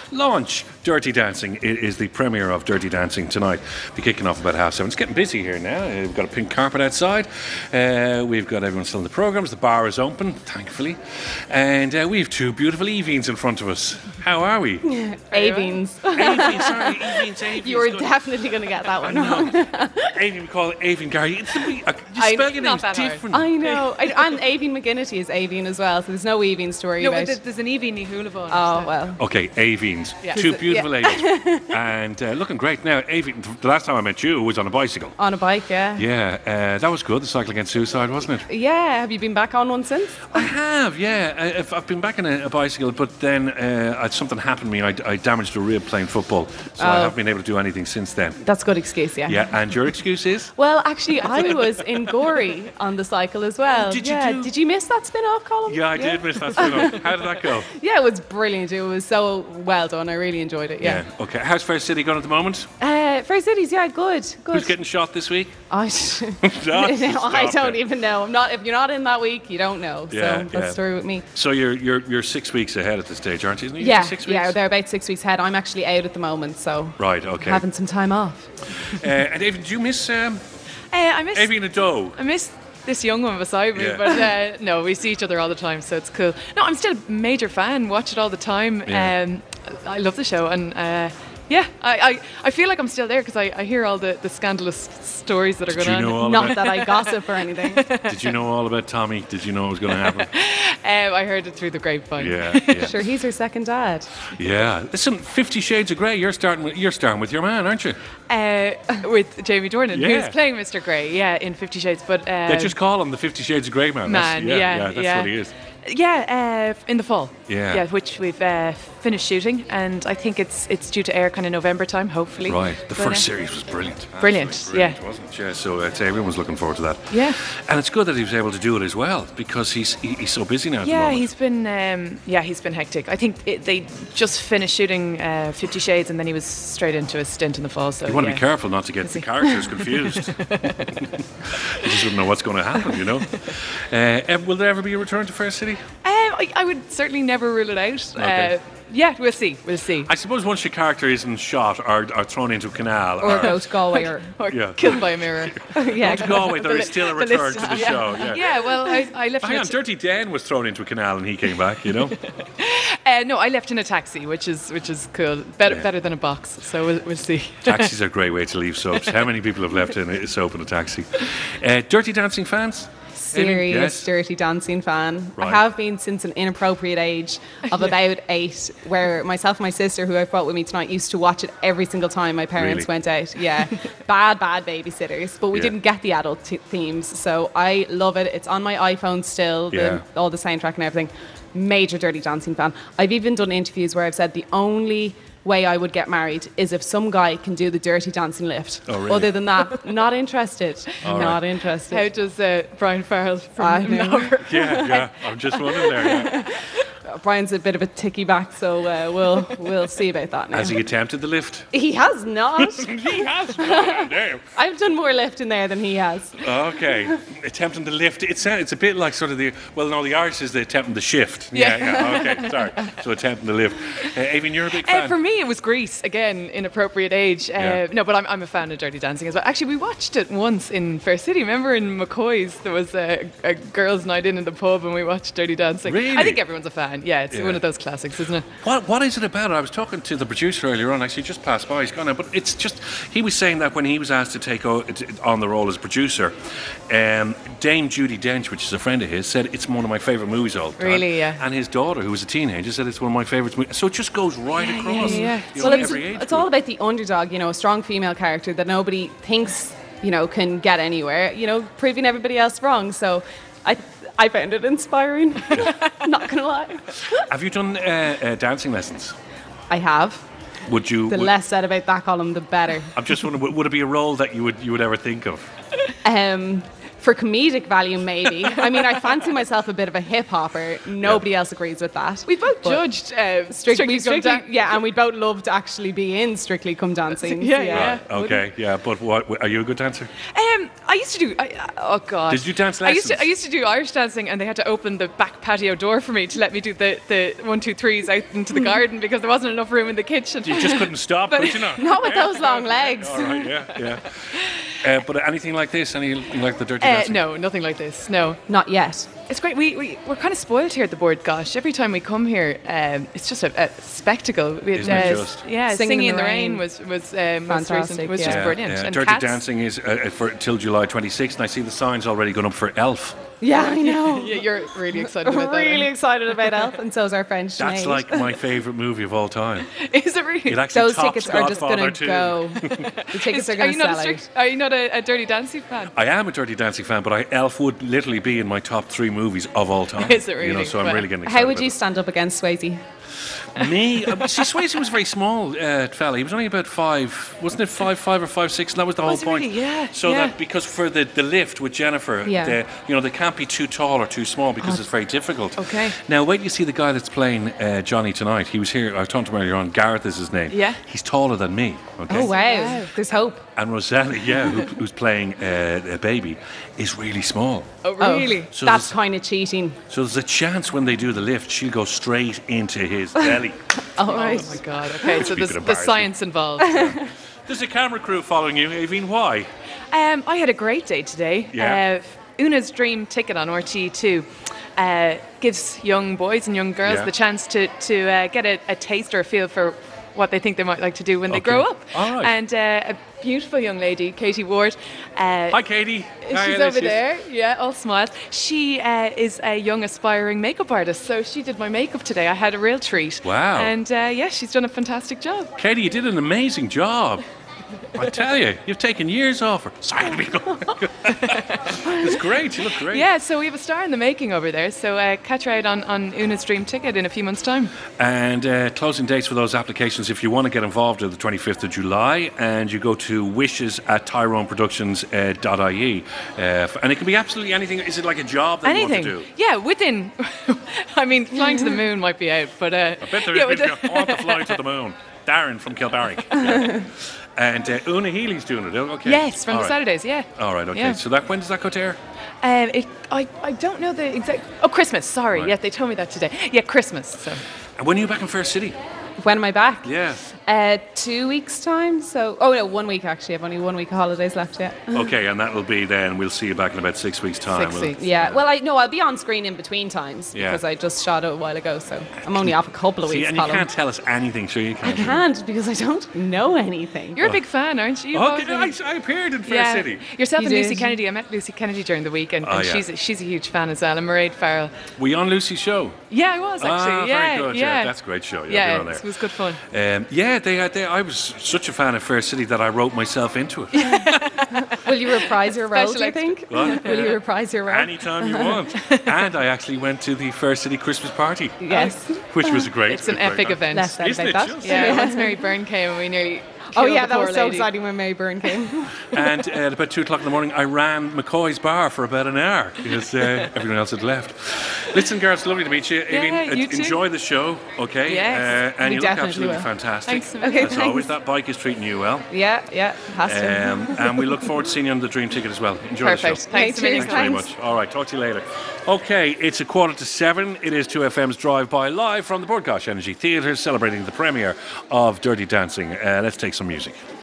launch Dirty Dancing. It is the premiere of Dirty Dancing tonight. Be kicking off about 7:30. It's getting busy here now. We've got a pink carpet outside. We've got everyone still in the programmes. The bar is open, thankfully. And we have two beautiful Evines in front of us. How are we? Avines. Avines, sorry. Avines. You were definitely going to get that one wrong. Avine, we call it Avine Gary. You spell your names different. I know. And Avine McGinnity is Avine as well, so there's no Evines to worry about. But there's an Evine Houlivan. Oh, well. Okay, Avines. Yeah. Two beautiful Avines. And looking great. Now, Avine, the last time I met you was on a bicycle. On a bike, yeah. Yeah, that was good, the Cycle Against Suicide, wasn't it? Yeah, have you been back on one since? I have, yeah. I've been back on a bicycle, but then something happened to me. I damaged a rib playing football, so I haven't been able to do anything since then. That's a good excuse, yeah. Yeah, and your excuse is? Well, actually, I was in Gorey on the cycle as well. Oh, did you miss that spin-off, Colin? Yeah, I did miss that spin-off. How did that go? Yeah, it was brilliant. It was so well done. I really enjoyed it, yeah. Okay. How's Fair City going at the moment? Fair City's, yeah, good. Who's getting shot this week? I don't even know. If you're not in that week, you don't know. So that's the story with me. So you're 6 weeks ahead at this stage, aren't you? Yeah, 6 weeks? Yeah, they're about 6 weeks ahead. I'm actually out at the moment, so right, okay. Having some time off. And Avine, do you miss I miss Avine Ado? I miss this young one beside me, but no, we see each other all the time, so it's cool. No, I'm still a major fan. Watch it all the time. Yeah. I love the show, and I feel like I'm still there because I hear all the scandalous stories that are going on. Not that I gossip or anything. Did you know all about Tommy? Did you know it was going to happen? I heard it through the grapevine. Yeah. Sure, he's her second dad. Yeah. Listen, 50 Shades of Grey. You're starting with your man, aren't you? With Jamie Dornan, Yeah. who's playing Mr. Grey. Yeah, in 50 Shades. But they just call him the 50 Shades of Grey man. That's what he is. Yeah, in the fall. Yeah. Which we've finished shooting, and I think it's due to air kind of November time, hopefully. Right. The first series was brilliant. Brilliant, wasn't it? Yeah. So everyone's looking forward to that. Yeah. And it's good that he was able to do it as well because he's so busy now. At the moment. He's been hectic. I think they just finished shooting 50 Shades, and then he was straight into a stint in the fall. So you want to be careful not to get the characters confused. You just wouldn't know what's going to happen, you know. Will there ever be a return to Fair City? I would certainly never rule it out. Okay. We'll see. I suppose once your character isn't shot or thrown into a canal or go to Galway or killed by a mirror. Go to Galway, there is still a return to the show. Yeah, well, I left. Hang on, Dirty Dan was thrown into a canal and he came back. You know. No, I left in a taxi, which is cool. Better than a box. So we'll see. Taxis are a great way to leave soaps. How many people have left in a soap in a taxi? Dirty Dancing fans? Serious Dirty Dancing fan. Right. I have been since an inappropriate age of about 8, where myself and my sister, who I brought with me tonight, used to watch it every single time my parents went out. Yeah, bad babysitters, but we didn't get the adult themes, so I love it. It's on my iPhone still, all the soundtrack and everything. Major Dirty Dancing fan. I've even done interviews where I've said the only way I would get married is if some guy can do the Dirty Dancing lift. Oh, really? Other than that, not interested. Interested. How does Brian Farrell from Yeah, I'm just wondering there. Brian's a bit of a ticky back, so we'll see about that now. Has he attempted the lift? He has not. He has not. Damn. I've done more lifting there than he has. Okay, attempting the lift. It's a bit like sort of the Irish is the attempting the shift. Yeah. Okay, sorry. So attempting the lift. Avine, you're a big fan. For me, it was Grease again, inappropriate age. No, but I'm a fan of Dirty Dancing as well. Actually, we watched it once in Fair City. Remember in McCoy's there was a girls' night in the pub, and we watched Dirty Dancing. Really? I think everyone's a fan. Yeah, it's one of those classics, isn't it? What is it about it? I was talking to the producer earlier on. Actually, just passed by. He's gone now, but it's just he was saying that when he was asked to take on the role as producer, Dame Judi Dench, which is a friend of his, said it's one of my favourite movies all the time. Really, yeah. And his daughter, who was a teenager, said it's one of my favourite movies. So it just goes right across. Yeah. Well, it's all about the underdog. A strong female character that nobody thinks can get anywhere. Proving everybody else wrong. So I found it inspiring. Not gonna lie. Have you done dancing lessons? I have. Would you? The less said about that column, the better. I'm just wondering, would it be a role that you would ever think of? For comedic value, maybe. I mean, I fancy myself a bit of a hip hopper. Nobody else agrees with that. We both judged Strictly Come Dancing. Yeah, and we both love to actually be in Strictly Come Dancing. Yeah. Okay, yeah. But what? Are you a good dancer? I used to do. Oh God! Did you dance I used lessons? to do Irish dancing, and they had to open the back patio door for me to let me do the 1, 2, 3s out into the garden because there wasn't enough room in the kitchen. You just couldn't stop, could you not? Not with those long legs. All right, yeah. But anything like this? Anything like the Dirty Dancing? No, nothing like this. No. Not yet. It's great. We're kind of spoiled here at the board. Gosh, every time we come here, it's just a spectacle. Isn't it just? Yeah, Singing Singing in the Rain was Fantastic, was yeah. just brilliant. Yeah. And Dirty Cats, Dancing is for till July 26th, and I see the signs already going up for Elf. Yeah, I know. Yeah, you're really excited about that. Really excited about Elf, and so's our friend Sinead. That's like my favourite movie of all time. Is it really? It actually Those tops tickets are just going Godfather to 2. go. The tickets are Are going you to not sell a out. strict? Are you not a Dirty Dancing fan? I am a Dirty Dancing fan, but Elf would literally be in my top 3 movies of all time. Is it really? You know, so I'm Wow. really getting excited. How would about you it. stand up against Swayze? Me? See, Swayze was very small, fella. He was only about 5, wasn't it? 5'5" or 5'6", and that was the whole Was it point. really? Yeah, So yeah. that because for the lift with Jennifer, Yeah. they can't be too tall or too small because it's very difficult. Okay. Now wait till you see the guy that's playing Johnny tonight. He was here. I was talking to him earlier on. Gareth is his name. Yeah. He's taller than me. Okay. Oh, wow. There's hope. And Rosalie, who's playing a baby, is really small. Oh, really? So That's there's, kind of cheating. so there's a chance when they do the lift, she'll go straight into his belly. All right. Oh my God. Okay, so Speaking there's of the embarrassing. science involved. There's a camera crew following you, Aveen. Why? I had a great day today. Yeah. Una's Dream Ticket on RTE2 gives young boys and young girls Yeah. the chance to get a taste or a feel for what they think they might like to do when they Okay. grow up. All right. And a beautiful young lady, Katie Ward. Hi, Katie. Hi, She's there over she is. there, yeah, all smiles. She is a young aspiring makeup artist, so she did my makeup today. I had a real treat. Wow. And yeah, she's done a fantastic job. Katie, you did an amazing job. I tell you, you've taken years off her. Sorry to be going. It's great. You look great. Yeah, so we have a star in the making over there. So catch her out on Una's Dream Ticket in a few months' time. And closing dates for those applications, if you want to get involved, are the 25th of July, and you go to wishes@tyroneproductions.ie. And it can be absolutely anything. Is it like a job that Anything. you want to do? Yeah, within. I mean, flying to the moon might be out, but. I bet there yeah, is people who want to fly to the moon. Darren from Kilbarrack. Yeah. And Una Healy's doing it. Okay. Yes, from All the right. Saturdays, yeah. All right, okay. Yeah. So when does that go to air? I don't know the exact. Oh, Christmas. Sorry. Right. Yeah, they told me that today. Yeah, Christmas. So. And when are you back in Fair City? When am I back? Yeah. 2 weeks' time. So, oh no, 1 week actually. I've only 1 week of holidays left. Yeah. Okay, and that'll be then. We'll see you back in about 6 weeks' time. 6 We'll- weeks. Yeah. Well, I'll be on screen in between times Yeah. because I just shot it a while ago. So I'm only off a couple of See, weeks. and you Colin. can't tell us anything, sure you I can't. can't because I don't know anything. You're a big fan, aren't you? You've Okay, always been- I appeared in Fair yeah. City. Yourself You and Lucy did. Kennedy. I met Lucy Kennedy during the week, and, Oh, and yeah. she's a huge fan as well. And Mairead Farrell. Were you on Lucy's show? Yeah, I was actually. Ah, yeah, very good. Yeah, that's a great show. Yeah, Yeah, been on there. it was good fun. Yeah, I was such a fan of Fair City that I wrote myself into it. Will you reprise your role? Special Do you extra. think? What? Will you reprise your role? Anytime you want. And I actually went to the Fair City Christmas party, Yes. which was a great. It's an great epic night. event. Less said Isn't about it that. just? Yeah, once Mary Byrne came and we nearly Oh killed yeah, the that poor was so lady. exciting when May Byrne came. And at about 2 o'clock in the morning, I ran McCoy's bar for about an hour because everyone else had left. Listen, girls, lovely to meet you. Yeah, you too. Enjoy the show, okay? Yes, and we you look definitely absolutely will. fantastic. Thanks a million. Okay, As thanks. always, that bike is treating you well. Yeah, has to. And we look forward to seeing you on the Dream Ticket as well. Enjoy Perfect. the show. Thanks a million. Thanks very much. All right, talk to you later. Okay, it's 6:45. It is 2FM's Drive By live from the Broadcast Energy Theatre, celebrating the premiere of Dirty Dancing. Let's take some music.